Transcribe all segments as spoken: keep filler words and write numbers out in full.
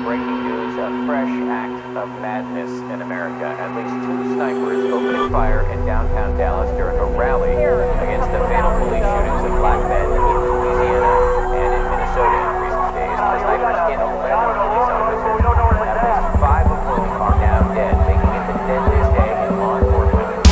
Breaking news, a fresh act of madness in America. At least two snipers opening fire in downtown Dallas during a rally against the fatal police shootings of black men in Louisiana and in Minnesota in recent days. The snipers killed eleven police officers, at least five of whom are now dead, making it the deadliest day in law enforcement.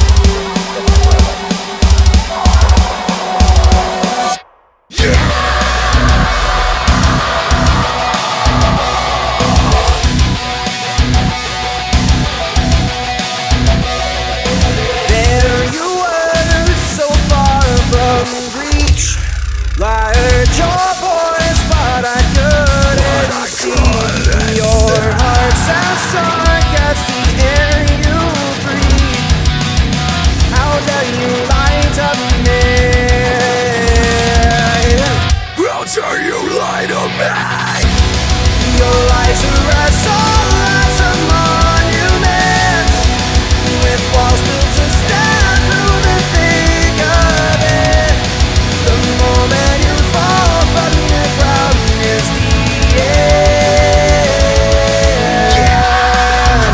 Lied your voice, but I couldn't but I see couldn't your see. Heart's as dark as the air you breathe. How dare you lie to me? How dare you lie to me? Your lies are as tall as a monument, with walls built to stand through the thick of it. The moment you fall from the ground is the end. Yeah.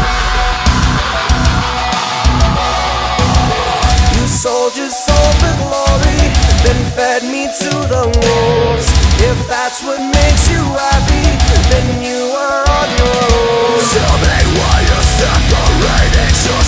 You sold your soul for glory, then fed me to the wolves. If that's what makes you happy, then you are on your own. Tell me why you're separating yourself.